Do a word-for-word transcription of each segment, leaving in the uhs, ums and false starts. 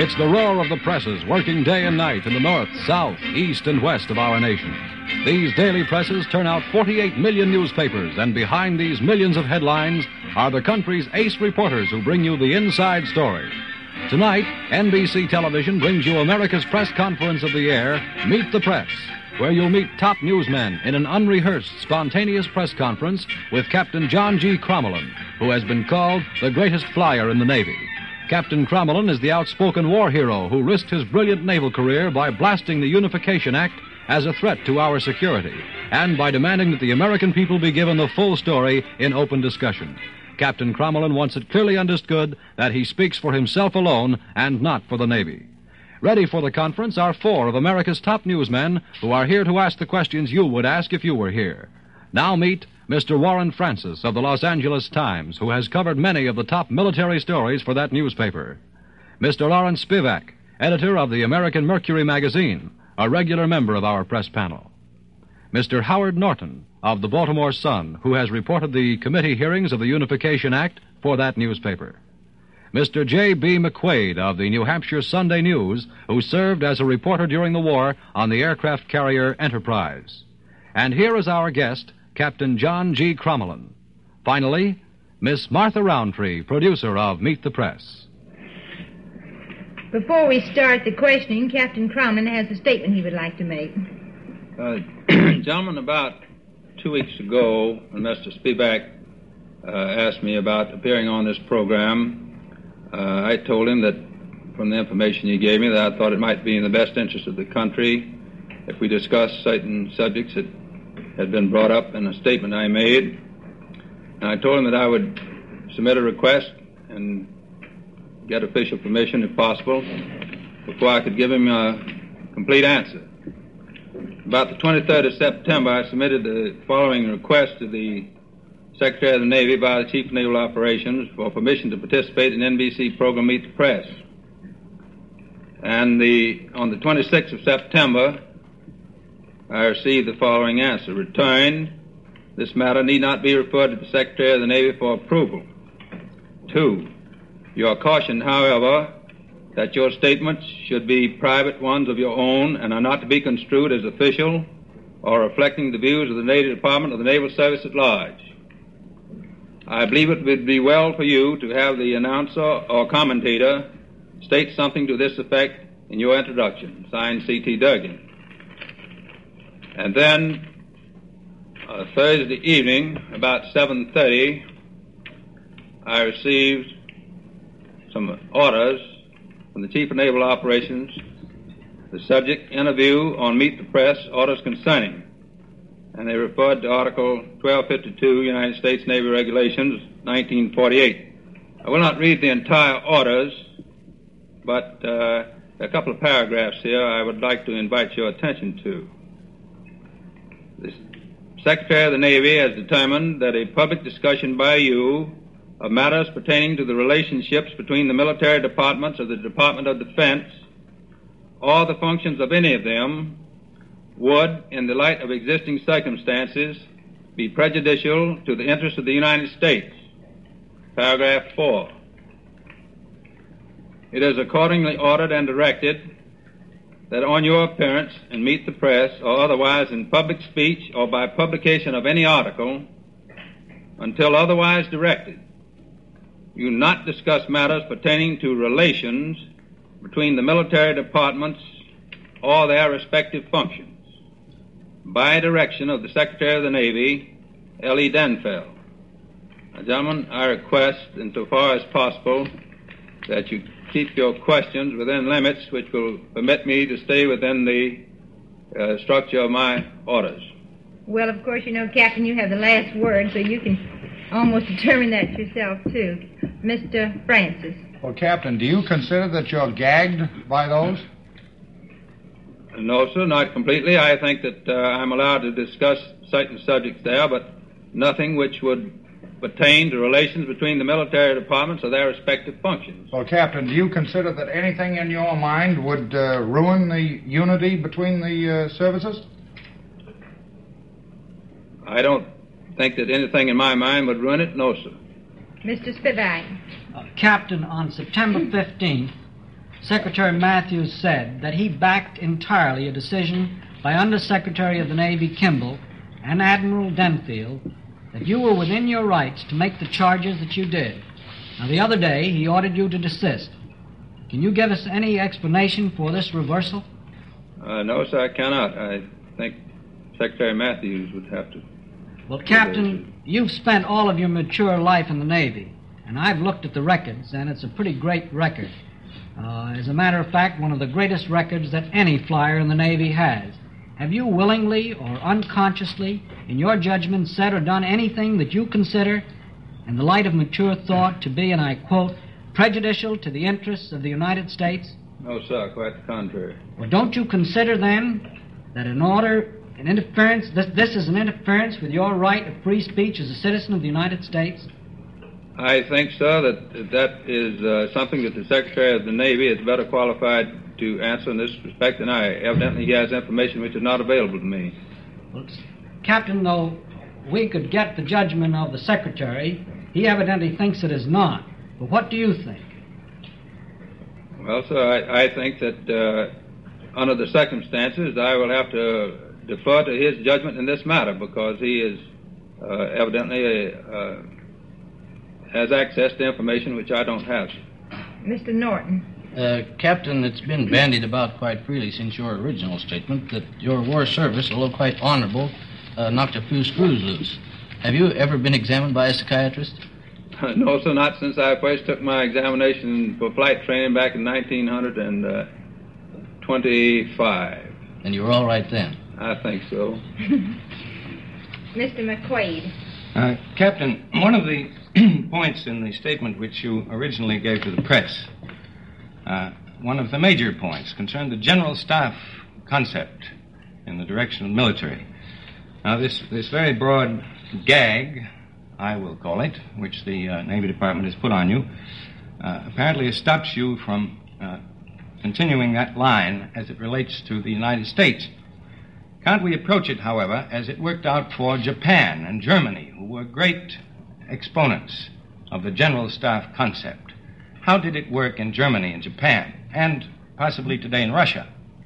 It's the roar of the presses working day and night in the north, south, east, and west of our nation. These daily presses turn out forty-eight million newspapers, and behind these millions of headlines are the country's ace reporters who bring you the inside story. Tonight, N B C Television brings you America's press conference of the air, Meet the Press, where you'll meet top newsmen in an unrehearsed, spontaneous press conference with Captain John G. Crommelin, who has been called the greatest flyer in the Navy. Captain Crommelin is the outspoken war hero who risked his brilliant naval career by blasting the Unification Act as a threat to our security, and by demanding that the American people be given the full story in open discussion. Captain Crommelin wants it clearly understood that he speaks for himself alone and not for the Navy. Ready for the conference are four of America's top newsmen who are here to ask the questions you would ask if you were here. Now meet Mister Warren Francis of the Los Angeles Times, who has covered many of the top military stories for that newspaper. Mister Lawrence Spivak, editor of the American Mercury magazine, a regular member of our press panel. Mister Howard Norton of the Baltimore Sun, who has reported the committee hearings of the Unification Act for that newspaper. Mister J B. McQuaid of the New Hampshire Sunday News, who served as a reporter during the war on the aircraft carrier Enterprise. And here is our guest, Captain John G. Crommelin. Finally, Miss Martha Roundtree, producer of Meet the Press. Before we start the questioning, Captain Crommelin has a statement he would like to make. Uh, gentlemen, about two weeks ago, when Mister Spivak uh, asked me about appearing on this program, uh, I told him that from the information he gave me that I thought it might be in the best interest of the country if we discussed certain subjects that had been brought up in a statement I made. And I told him that I would submit a request and get official permission, if possible, before I could give him a complete answer. About the twenty-third of September, I submitted the following request to the Secretary of the Navy by the Chief of Naval Operations for permission to participate in N B C program Meet the Press. And the on the twenty-sixth of September, I received the following answer. Returned, this matter need not be referred to the Secretary of the Navy for approval. Two, you are cautioned, however, that your statements should be private ones of your own and are not to be construed as official or reflecting the views of the Navy Department or the Naval Service at large. I believe it would be well for you to have the announcer or commentator state something to this effect in your introduction. Signed, C T Durgan. And then, uh, Thursday evening, about seven thirty, I received some orders from the Chief of Naval Operations, the subject, interview on Meet the Press, orders concerning. And they referred to Article twelve fifty-two, United States Navy Regulations, nineteen forty-eight. I will not read the entire orders, but uh, a couple of paragraphs here I would like to invite your attention to. The Secretary of the Navy has determined that a public discussion by you of matters pertaining to the relationships between the military departments of the Department of Defense or the functions of any of them would, in the light of existing circumstances, be prejudicial to the interests of the United States. Paragraph four. It is accordingly ordered and directed that on your appearance in Meet the Press or otherwise in public speech or by publication of any article, until otherwise directed, you not discuss matters pertaining to relations between the military departments or their respective functions. By direction of the Secretary of the Navy, L E Denfeld. Now, gentlemen, I request, insofar as possible, that you keep your questions within limits which will permit me to stay within the uh, structure of my orders. Well, of course, you know, Captain, you have the last word, so you can almost determine that yourself, too. Mister Francis. Well, Captain, do you consider that you're gagged by those? No, sir, not completely. I think that uh, I'm allowed to discuss certain subjects there, but nothing which would pertain to relations between the military departments or their respective functions. Well, Captain, do you consider that anything in your mind would uh, ruin the unity between the uh, services? I don't think that anything in my mind would ruin it, no, sir. Mister Spivak. Uh, Captain, on September fifteenth, Secretary Matthews said that he backed entirely a decision by Undersecretary of the Navy Kimball and Admiral Denfield that you were within your rights to make the charges that you did. Now, the other day, he ordered you to desist. Can you give us any explanation for this reversal? Uh, no, sir, I cannot. I think Secretary Matthews would have to. Well, Captain, you've spent all of your mature life in the Navy, and I've looked at the records, and it's a pretty great record. Uh, as a matter of fact, one of the greatest records that any flyer in the Navy has. Have you willingly or unconsciously, in your judgment, said or done anything that you consider, in the light of mature thought, to be, and I quote, prejudicial to the interests of the United States? No, sir, quite the contrary. Well, don't you consider, then, that in order, an interference, this, this is an interference with your right of free speech as a citizen of the United States? I think, sir, that that is uh, something that the Secretary of the Navy is better qualified to answer in this respect than I. Evidently, he has information which is not available to me. Well, Captain, though we could get the judgment of the Secretary, he evidently thinks it is not. But what do you think? Well, sir, I, I think that uh, under the circumstances, I will have to defer to his judgment in this matter because he is uh, evidently a, uh, has access to information which I don't have. Mister Norton. Uh, Captain, it's been bandied about quite freely since your original statement that your war service, although quite honorable, uh, knocked a few screws loose. Have you ever been examined by a psychiatrist? No, sir, not since I first took my examination for flight training back in nineteen twenty-five. And you were all right then? I think so. Mister McQuaid. Uh, Captain, one of the points in the statement which you originally gave to the press, uh, one of the major points concerned the general staff concept in the direction of the military. Now, this, this very broad gag, I will call it, which the uh, Navy Department has put on you, uh, apparently stops you from uh, continuing that line as it relates to the United States. Can't we approach it, however, as it worked out for Japan and Germany, who were great exponents of the general staff concept? How did it work in Germany and Japan, and possibly today in Russia?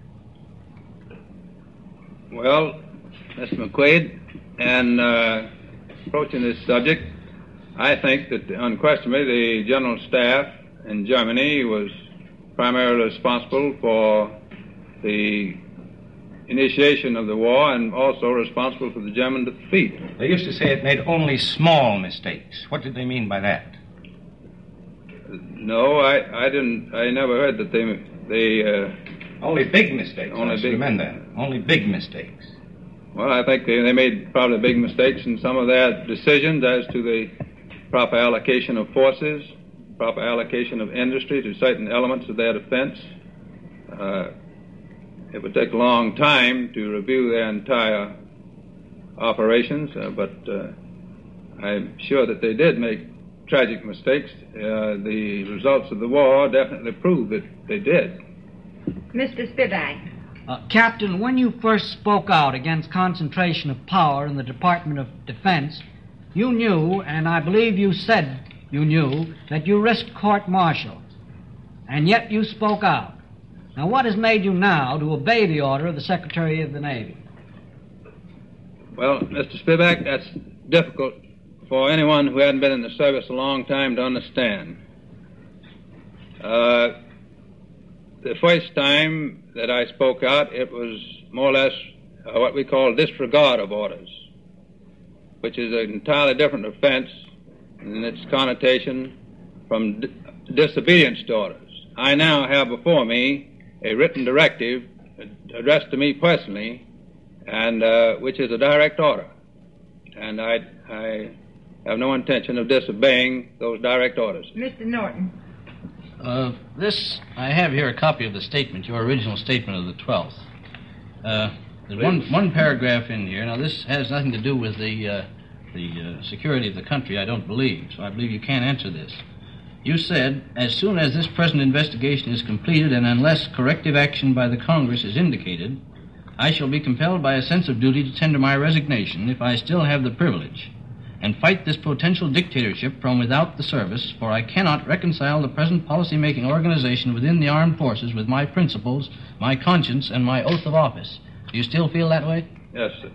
Well, Mister McQuaid, and uh, approaching this subject, I think that unquestionably the general staff in Germany was primarily responsible for the initiation of the war and also responsible for the German defeat. They used to say it made only small mistakes. What did they mean by that? No, I, I didn't. I never heard that they they uh, only big mistakes. Only big. Remember that. Only big mistakes. Well, I think they, they made probably big mistakes in some of their decisions as to the proper allocation of forces, proper allocation of industry to certain elements of their defense. Uh, it would take a long time to review their entire operations, uh, but uh, I'm sure that they did make tragic mistakes. Uh, the results of the war definitely prove that they did. Mister Spivak. Uh, Captain, when you first spoke out against concentration of power in the Department of Defense, you knew, and I believe you said you knew, that you risked court-martial. And yet you spoke out. Now, what has made you now to obey the order of the Secretary of the Navy? Well, Mister Spivak, that's difficult for anyone who hadn't been in the service a long time to understand. Uh, the first time that I spoke out, it was more or less uh, what we call disregard of orders, which is an entirely different offense in its connotation from di- disobedience to orders. I now have before me a written directive addressed to me personally, and uh, which is a direct order. And I, I have no intention of disobeying those direct orders. Mister Norton. Uh, this, I have here a copy of the statement, your original statement of the twelfth. Uh, there's one, one paragraph in here. Now, this has nothing to do with the, uh, the uh, security of the country, I don't believe, so I believe you can't answer this. You said, as soon as this present investigation is completed and unless corrective action by the Congress is indicated, I shall be compelled by a sense of duty to tender my resignation if I still have the privilege. and fight this potential dictatorship from without the service, for I cannot reconcile the present policy-making organization within the armed forces with my principles, my conscience, and my oath of office. Do you still feel that way? Yes, sir.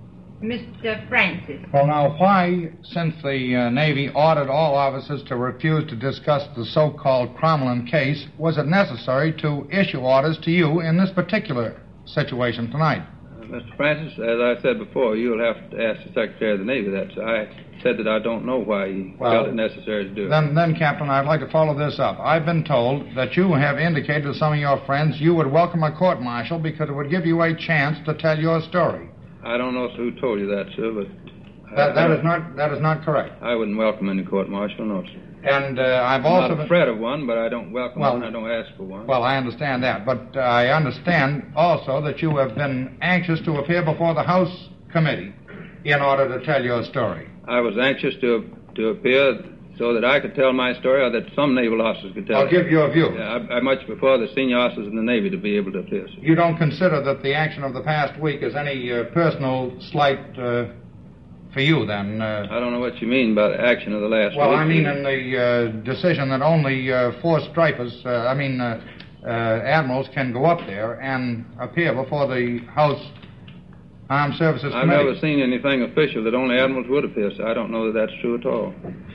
Mister Francis. Well, now, why, since the uh, Navy ordered all officers to refuse to discuss the so-called Cromwell case, was it necessary to issue orders to you in this particular situation tonight? Uh, Mister Francis, as I said before, you'll have to ask the Secretary of the Navy that. So I said that I don't know why he well, felt it necessary to do it. Then, then, Captain, I'd like to follow this up. I've been told that you have indicated to some of your friends you would welcome a court-martial because it would give you a chance to tell your story. I don't know who told you that, sir, but... That, I, that is not that is not correct. I wouldn't welcome any court-martial, no, sir. And uh, I've I'm also... not been, afraid of one, but I don't welcome well, one. I don't ask for one. Well, I understand that. But uh, I understand also that you have been anxious to appear before the House Committee in order to tell your story. I was anxious to to appear so that I could tell my story or that some naval officers could tell I'll it. give you a view. Yeah, I, I much prefer the senior officers in the Navy to be able to appear, sir. You don't consider that the action of the past week is any uh, personal slight uh, for you, then? Uh, I don't know what you mean by the action of the last well, week. I mean in the uh, decision that only uh, four stripers, uh, I mean uh, uh, admirals, can go up there and appear before the House Armed Services I've Committee. never seen anything official that only admirals would appear, sir. I don't know that that's true at all.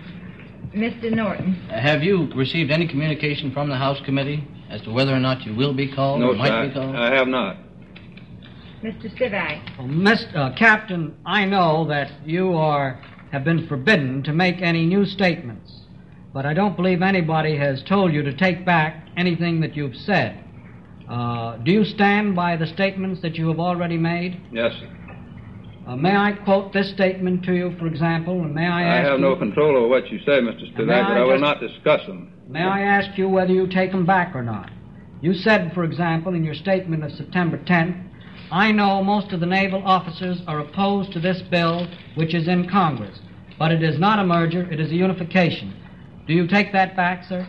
Mister Norton. Uh, have you received any communication from the House Committee as to whether or not you will be called No, or sir, might I, be called? I have not. Mister Spivak. Well, Mister Uh, Captain, I know that you are have been forbidden to make any new statements, but I don't believe anybody has told you to take back anything that you've said. Uh, do you stand by the statements that you have already made? Yes, sir. Uh, may I quote this statement to you, for example, and may I I ask have you, no control over what you say, Mister Spivak, may I but I will just- not discuss them. May I ask you whether you take them back or not? You said, for example, in your statement of September tenth, I know most of the naval officers are opposed to this bill which is in Congress, but it is not a merger, it is a unification. Do you take that back, sir?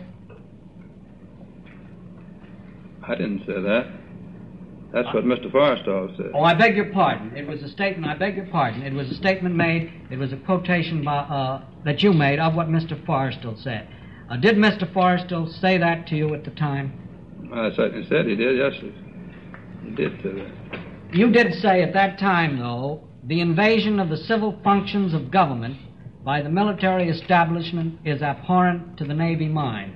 I didn't say that. That's what Mister Forrestal said. Oh, I beg your pardon. It was a statement, I beg your pardon. It was a statement made, it was a quotation by, uh, that you made of what Mister Forrestal said. Uh, did Mister Forrestal say that to you at the time? I certainly said he did, yes, sir. He did say that. You did say at that time, though, the invasion of the civil functions of government by the military establishment is abhorrent to the Navy mind.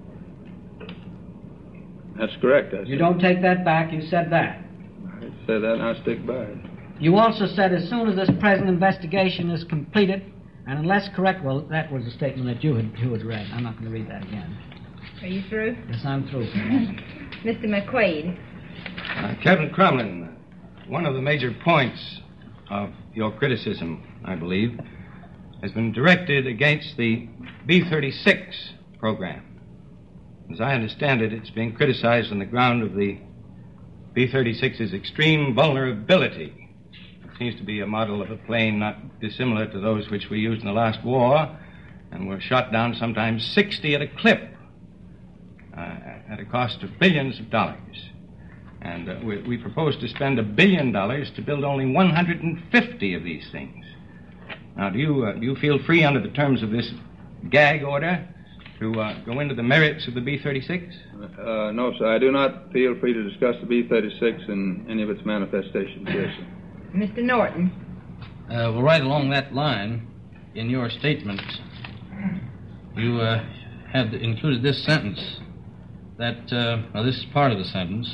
That's correct, I said. You don't take that back, you said that. I said that and I stick by it. You also said as soon as this present investigation is completed, and unless correct, well, that was a statement that you had, you had read. I'm not going to read that again. Are you through? Yes, I'm through. Mister McQuaid. Uh, Captain Cromlin, one of the major points of your criticism, I believe, has been directed against the B thirty-six program. As I understand it, it's being criticized on the ground of the B thirty-six's extreme vulnerability. It seems to be a model of a plane not dissimilar to those which we used in the last war and were shot down sometimes sixty at a clip uh, at a cost of billions of dollars. And uh, we, we propose to spend a billion dollars to build only one hundred fifty of these things. Now, do you, uh, do you feel free under the terms of this gag order to uh, go into the merits of the B thirty-six? Uh, no, sir. I do not feel free to discuss the B thirty-six in any of its manifestations. Yes, sir. Mister Norton. Uh, well, right along that line, in your statement, you uh, have included this sentence that, uh, well, this is part of the sentence,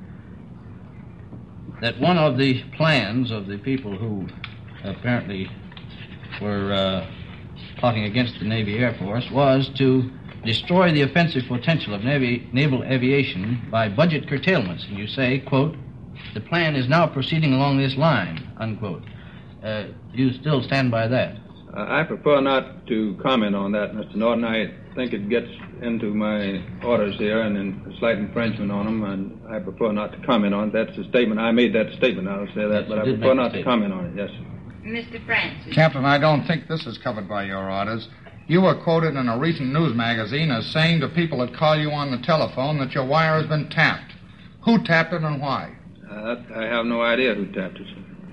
that one of the plans of the people who apparently were uh, plotting against the Navy Air Force was to destroy the offensive potential of Navy, naval aviation by budget curtailments. And you say, quote, the plan is now proceeding along this line, unquote. Uh, do you still stand by that? Uh, I prefer not to comment on that, Mister Norton. I think it gets into my orders here and in a slight infringement on them, and I prefer not to comment on it. That's a statement. I made that statement, I'll say that, Yes, but you I did prefer make a not to statement. comment on it. Yes, sir. Mister Francis. Captain, I don't think this is covered by your orders. You were quoted in a recent news magazine as saying to people that call you on the telephone that your wire has been tapped. Who tapped it and why? Uh, I have no idea who tapped it, sir.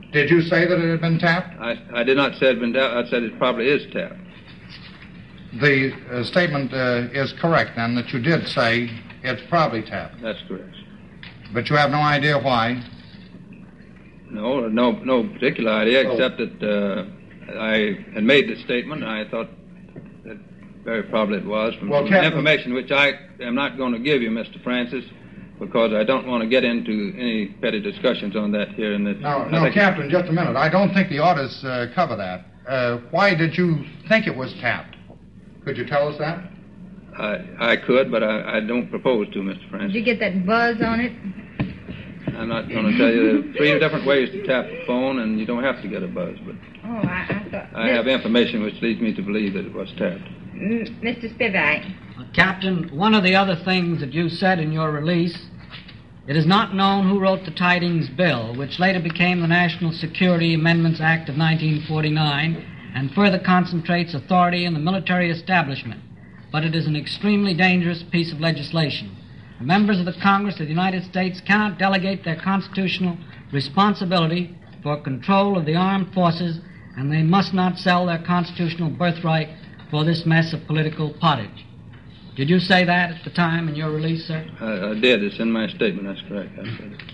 Did you say that it had been tapped? I, I did not say it had been tapped. I said it probably is tapped. The uh, statement uh, is correct, then, that you did say it's probably tapped. That's correct. But you have no idea why? No, no, no particular idea, Oh. except that uh, I had made the statement. I thought that very probably it was from, Well, from Captain- information which I am not going to give you, Mister Francis, because I don't want to get into any petty discussions on that here in this. No, I no, think- Captain, just a minute. I don't think the orders uh, cover that. Uh, why did you think it was tapped? Could you tell us that? I, I could, but I, I don't propose to, Mister Did Francis. you get that buzz on it? I'm not going to tell you there are three different ways to tap the phone, and you don't have to get a buzz, but Oh, I, I thought... I have information which leads me to believe that it was tapped. M- Mister Spivak, Uh, Captain, one of the other things that you said in your release, it is not known who wrote the Tidings Bill, which later became the National Security Amendments Act of nineteen forty-nine and further concentrates authority in the military establishment. But it is an extremely dangerous piece of legislation. The members of the Congress of the United States cannot delegate their constitutional responsibility for control of the armed forces, and they must not sell their constitutional birthright for this mess of political pottage. Did you say that at the time in your release, sir? I, I did. It's in my statement. That's correct. I said it.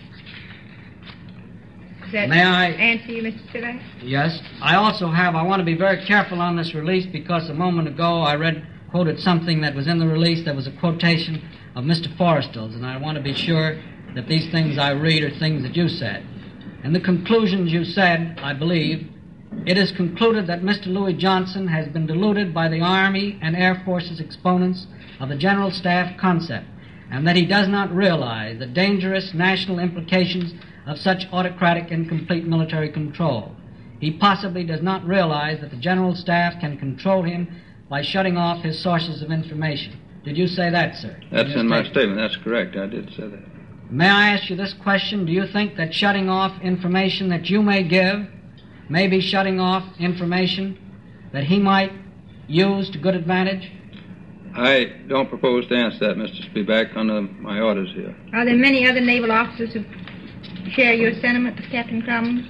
does that May I- answer you, Mister Spivak? Yes. I also have, I want to be very careful on this release because a moment ago I read, quoted something that was in the release that was a quotation of Mister Forrestal's, and I want to be sure that these things I read are things that you said. In the conclusions you said, I believe, it is concluded that Mister Louis Johnson has been deluded by the Army and Air Force's exponents of the General Staff concept, and that he does not realize the dangerous national implications of such autocratic and complete military control. He possibly does not realize that the General Staff can control him by shutting off his sources of information. Did you say that, sir? That's your in my statement? statement. That's correct. I did say that. May I ask you this question? Do you think that shutting off information that you may give may be shutting off information that he might use to good advantage? I don't propose to answer that, Mister Spivak, under my orders here. Are there many other naval officers who share your sentiments, Captain Crumlin?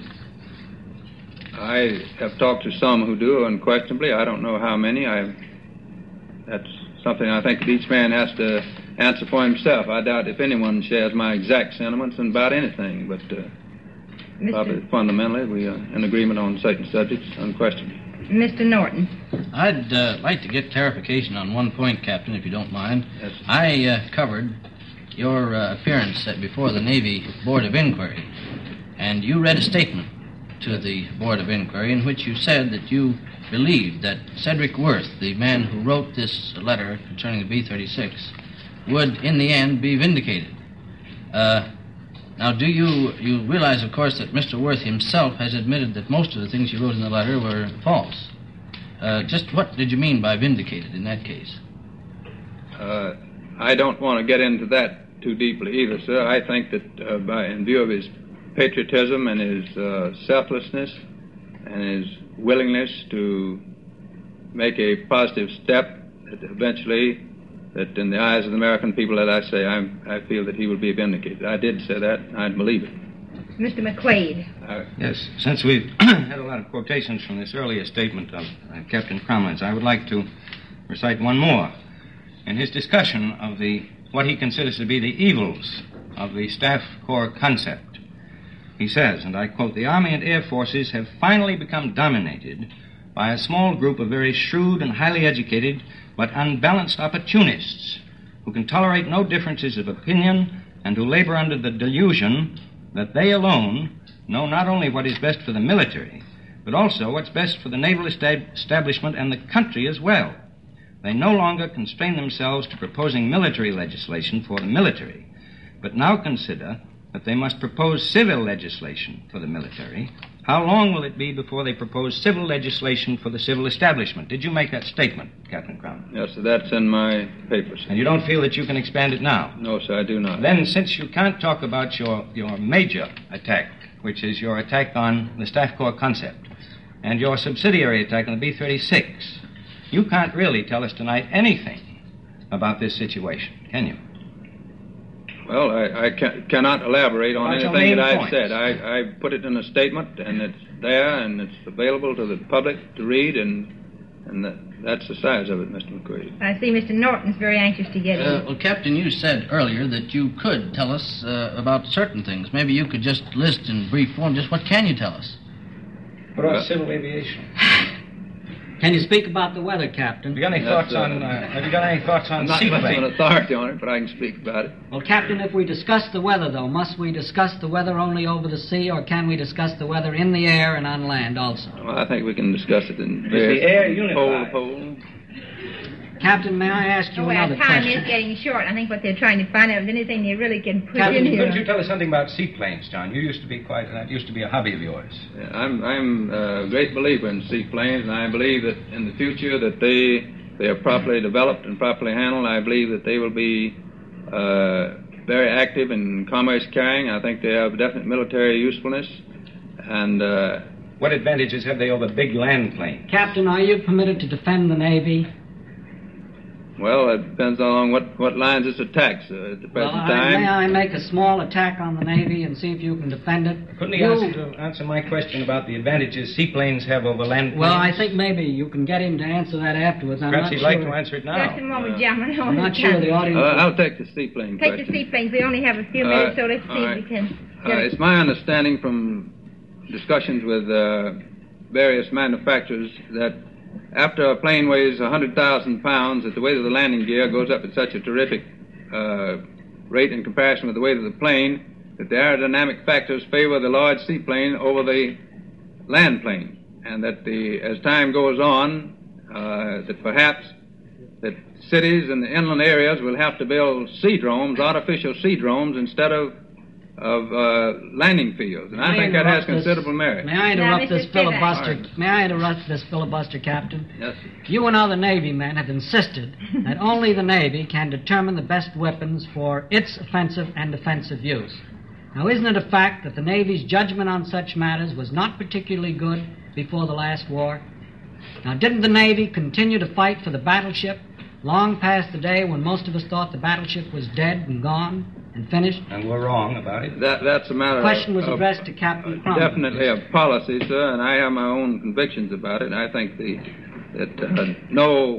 I have talked to some who do, unquestionably. I don't know how many. I, that's something I think that each man has to answer for himself. I doubt if anyone shares my exact sentiments about anything, but uh, probably Mister fundamentally we are in agreement on certain subjects, unquestionably. Mister Norton. I'd uh, like to get clarification on one point, Captain, if you don't mind. Yes. I uh, covered your uh, appearance at, before the Navy Board of Inquiry, and you read a statement to the Board of Inquiry in which you said that you believed that Cedric Worth, the man who wrote this letter concerning the B thirty-six, would in the end be vindicated. Uh, now, do you you realize, of course, that Mister Worth himself has admitted that most of the things you wrote in the letter were false? Uh, just what did you mean by vindicated in that case? Uh, I don't want to get into that too deeply either, sir. I think that uh, by, in view of his patriotism and his uh, selflessness and his willingness to make a positive step, that eventually, that in the eyes of the American people, that I say, I'm, I feel that he will be vindicated. I did say that. I believe it. Mister McQuaid. I, Yes, since we've had a lot of quotations from this earlier statement of uh, Captain Cromlin's, I would like to recite one more. In his discussion of the what he considers to be the evils of the Staff Corps concept, he says, and I quote, "The Army and Air Forces have finally become dominated by a small group of very shrewd and highly educated but unbalanced opportunists who can tolerate no differences of opinion and who labor under the delusion that they alone know not only what is best for the military, but also what's best for the naval estab- establishment and the country as well. They no longer constrain themselves to proposing military legislation for the military, but now consider that they must propose civil legislation for the military. How long will it be before they propose civil legislation for the civil establishment?" Did you make that statement, Captain Crown? yes, sir, that's in my papers. And you don't feel that you can expand it now? No, sir, I do not. Then, since you can't talk about your, your major attack, which is your attack on the Staff Corps concept, and your subsidiary attack on the B thirty-six, you can't really tell us tonight anything about this situation, can you? Well, I, I ca- cannot elaborate on About your anything main that I've points. said. I, I put it in a statement, and it's there, and it's available to the public to read, and and that, that's the size of it, Mister McQuaid. I see Mister Norton's very anxious to get Uh, in. well, Captain, you said earlier that you could tell us uh, about certain things. Maybe you could just list in brief form just what can you tell us? What about civil aviation? Can you speak about the weather, Captain? Have you got any That's, thoughts uh, on? Uh, have you got any thoughts on I'm not much of an seaplane? authority on it, but I can speak about it. Well, Captain, if we discuss the weather, though, must we discuss the weather only over the sea, or can we discuss the weather in the air and on land also? Well, I think we can discuss it in Is various the air pole to unified? pole. Captain, may I ask you Oh, our another time question? is getting short. I think what they're trying to find out is anything they really can put Captain, in here. Couldn't you tell us something about seaplanes, John? You used to be quite. That used to be a hobby of yours. Yeah, I'm I'm a great believer in seaplanes, and I believe that in the future that they they are properly developed and properly handled. I believe that they will be uh, very active in commerce carrying. I think they have definite military usefulness, and uh, What advantages have they over big land planes? Captain, are you permitted to defend the Navy? well, it depends on what what lines it's attacked uh, at the Well, present I, time. may I make a small attack on the Navy and see if you can defend it? Couldn't he You- answer, to answer my question about the advantages seaplanes have over land planes? Well, I think maybe you can get him to answer that afterwards. I'm Perhaps not he'd sure. like to answer it now. Just a moment, gentlemen. I'm not sure the audience... Uh, I'll take the seaplane Take question. the seaplanes. We only have a few Uh, minutes, so let's see all if right. we can... Uh, it's my understanding from discussions with uh, various manufacturers that after a plane weighs one hundred thousand pounds, that the weight of the landing gear goes up at such a terrific uh, rate in comparison with the weight of the plane that the aerodynamic factors favor the large seaplane over the land plane, and that the as time goes on, uh, that perhaps that cities and the inland areas will have to build sea dromes, artificial sea dromes, instead of of uh, landing fields, and I, May think that has interrupt this- considerable merit. May I interrupt Now, this Mister Spivak. filibuster? All right. May I interrupt this filibuster, Captain? Yes. You and other Navy men have insisted that only the Navy can determine the best weapons for its offensive and defensive use. Now, isn't it a fact that the Navy's judgment on such matters was not particularly good before the last war? Now, didn't the Navy continue to fight for the battleship long past the day when most of us thought the battleship was dead and gone and finished? And we're wrong about it. That, that's a matter The question was of, addressed to Captain Crumb. definitely of policy, sir, and I have my own convictions about it. I think the, that uh, no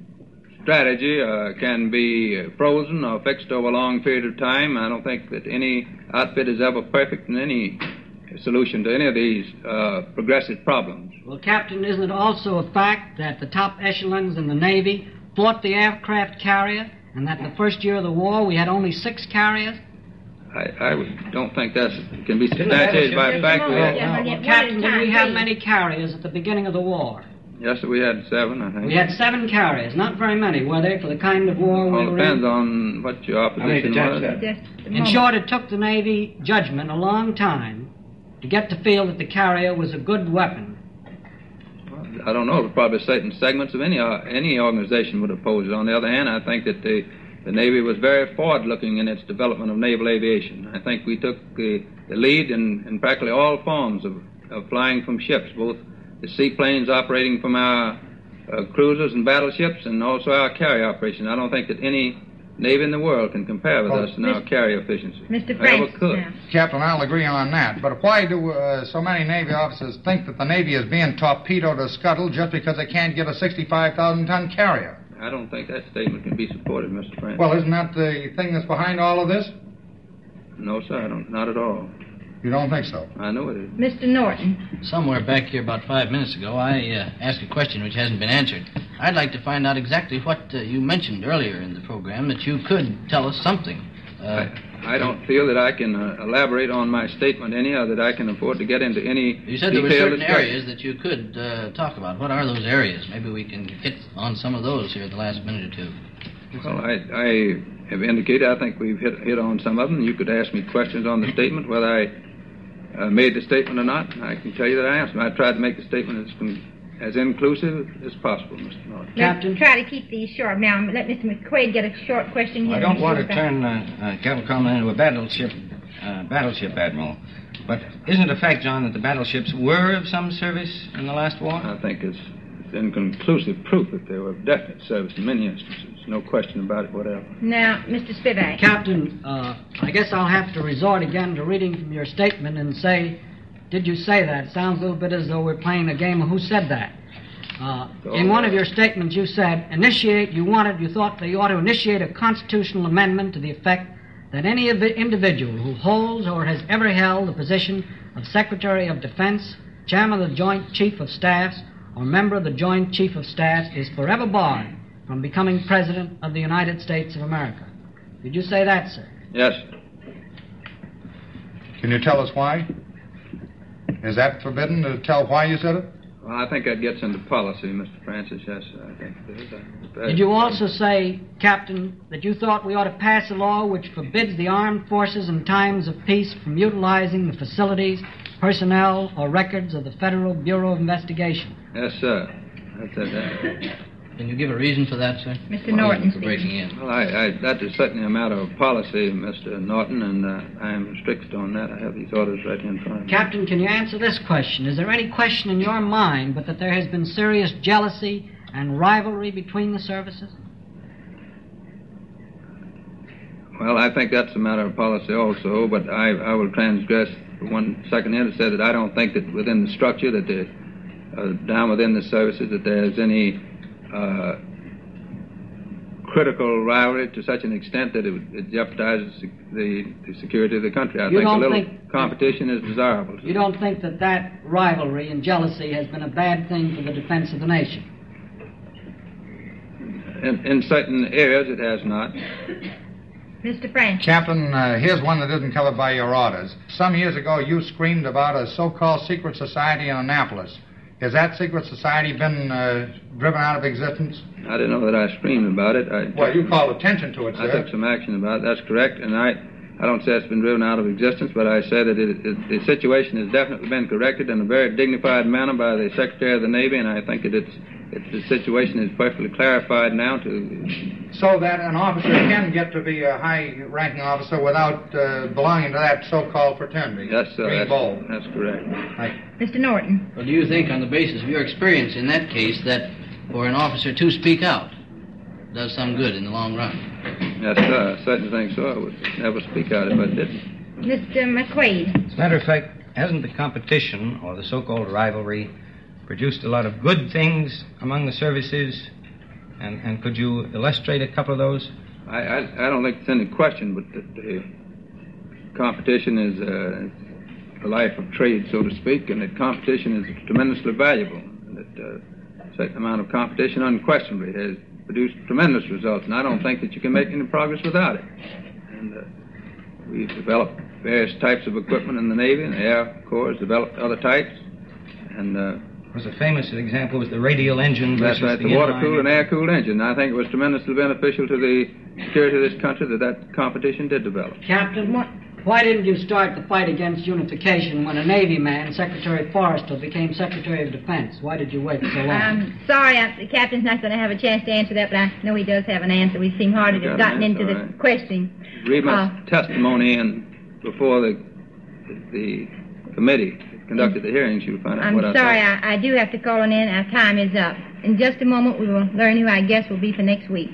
strategy uh, can be frozen or fixed over a long period of time. I don't think that any outfit is ever perfect in any solution to any of these uh, progressive problems. Well, Captain, isn't it also a fact that the top echelons in the Navy fought the aircraft carrier, and that in the first year of the war we had only six carriers? I, I would- don't think that can be Didn't the substantiated by the Just a fact moment, that, yeah. Well, one at a Captain, did time, we have please. many carriers at the beginning of the war? yes, sir, we had seven, I think. We had seven carriers. Not very many, were they, for the kind of war we All were depends in? on what your How many opposition did Jack was. say? Just a In moment. short, it took the Navy judgment a long time to get to feel that the carrier was a good weapon. I don't know. Probably certain segments of any uh, any organization would oppose it. On the other hand, I think that the the Navy was very forward-looking in its development of naval aviation. I think we took the, the lead in, in practically all forms of, of flying from ships, both the seaplanes operating from our uh, cruisers and battleships, and also our carrier operations. I don't think that any Navy in the world can compare with Well, us in our carrier efficiency. Mister Or ever Franks could. now. Captain, I'll agree on that. But why do uh, so many Navy officers think that the Navy is being torpedoed or scuttled just because they can't get a sixty-five thousand ton carrier? I don't think that statement can be supported, Mister Frank. Well, isn't that the thing that's behind all of this? no, sir, I don't. Not at all. You don't think so? I know it is. Mister Norton. Somewhere back here about five minutes ago, I uh, asked a question which hasn't been answered. I'd like to find out exactly what uh, you mentioned earlier in the program, that you could tell us something. Uh, I, I don't feel that I can uh, elaborate on my statement any, or that I can afford to get into any you said there were detailed certain discussion. areas that you could uh, talk about. What are those areas? Maybe we can hit on some of those here at the last minute or two. Well, I, I have indicated I think we've hit, hit on some of them. You could ask me questions on the statement, whether I uh, made the statement or not. I can tell you that I answered. I tried to make the statement as, con- as inclusive as possible, Mister Norton. Captain? Let's try to keep these short. Now, let Mister McQuaid get a short question here. I don't want to Mister turn uh, uh, Captain Cromwell into a battleship, uh, battleship admiral. But isn't it a fact, John, that the battleships were of some service in the last war? I think it's inconclusive proof that they were of definite service in many instances. No question about it whatever. Now, Mister Spivak. Captain, uh, I guess I'll have to resort again to reading from your statement and say, did you say that? It sounds a little bit as though we're playing a game of who said that. Uh, in one of your statements, you said, initiate, you wanted, you thought they ought to initiate a constitutional amendment to the effect that any individual who holds or has ever held the position of Secretary of Defense, Chairman of the Joint Chief of Staffs, or member of the Joint Chief of Staffs is forever barred from becoming President of the United States of America. Did you say that, sir? Yes. Can you tell us why? Is that forbidden to tell why you said it? Well, I think that gets into policy, Mister Francis. Yes, I think it is. I, Did you also say, Captain, that you thought we ought to pass a law which forbids the armed forces in times of peace from utilizing the facilities, personnel, or records of the Federal Bureau of Investigation? Yes, sir. I said that. Can you give a reason for that, sir? Mister Norton for breaking in. Well, I, I, that is certainly a matter of policy, Mister Norton, and uh, I am restricted on that. I have these orders right here in front of me. Captain, can you answer this question? Is there any question in your mind but that there has been serious jealousy and rivalry between the services? Well, I think that's a matter of policy also, but I, I will transgress for one second here to say that I don't think that within the structure, that the, uh, down within the services, that there's any Uh, critical rivalry to such an extent that it, it jeopardizes the, the security of the country. I You think a don't little think- competition is desirable. You don't think that that rivalry and jealousy has been a bad thing for the defense of the nation? In, in certain areas, it has not. Mister Francis. Captain, uh, here's one that isn't covered by your orders. Some years ago, you screamed about a so-called secret society in Annapolis. Has that secret society been uh, driven out of existence? I didn't know that I screamed about it. I, Well, you called attention to it, I sir. took some action about it. That's correct. And I, I don't say it's been driven out of existence, but I say that it, it, the situation has definitely been corrected in a very dignified manner by the Secretary of the Navy, and I think that it's, it's the situation is perfectly clarified now to... So that an officer can get to be a high-ranking officer without uh, belonging to that so-called fraternity. Yes, sir. Green That's, Bowl. that's correct. Right. Mister Norton. Well, do you think, on the basis of your experience in that case, that for an officer to speak out does some good in the long run? Yes, sir. I certainly think so. I would never speak out if I didn't. Mister McQuaid. As a matter of fact, hasn't the competition, or the so-called rivalry, produced a lot of good things among the services? And, and could you illustrate a couple of those? I, I, I don't think it's any question, but that the competition is uh, the life of trade, so to speak, and that competition is tremendously valuable. And that uh, a certain amount of competition unquestionably has produced tremendous results, and I don't think that you can make any progress without it. And uh, we've developed various types of equipment in the Navy, and the Air Corps has developed other types, and... Uh, was a famous example was the radial engine versus That's right, the, the water-cooled inline and air-cooled engine. I think it was tremendously beneficial to the security of this country that that competition did develop. Captain, what, why didn't you start the fight against unification when a Navy man, Secretary Forrestal, became Secretary of Defense? Why did you wait so long? I'm sorry, I, the captain's not going to have a chance to answer that, but I know he does have an answer. We seem hard to have gotten into the right. questioning. Read my Uh, testimony and before the the committee conducted the hearings, you'll find out I'm what I sorry, thought. I, I do have to call an end. Our time is up. In just a moment, we will learn who our guest will be for next week.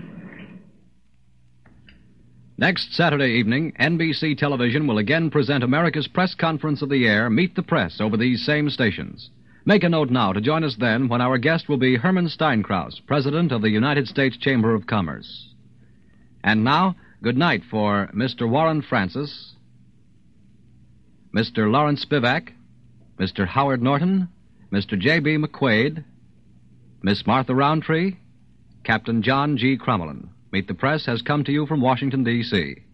Next Saturday evening, N B C Television will again present America's press conference of the air, Meet the Press, over these same stations. Make a note now to join us then when our guest will be Herman Steinkraus, President of the United States Chamber of Commerce. And now, good night for Mister Warren Francis, Mister Lawrence Spivak, Mister Howard Norton, Mister J B. McQuaid, Miss Martha Roundtree, Captain John G. Crommelin. Meet the Press has come to you from Washington, D C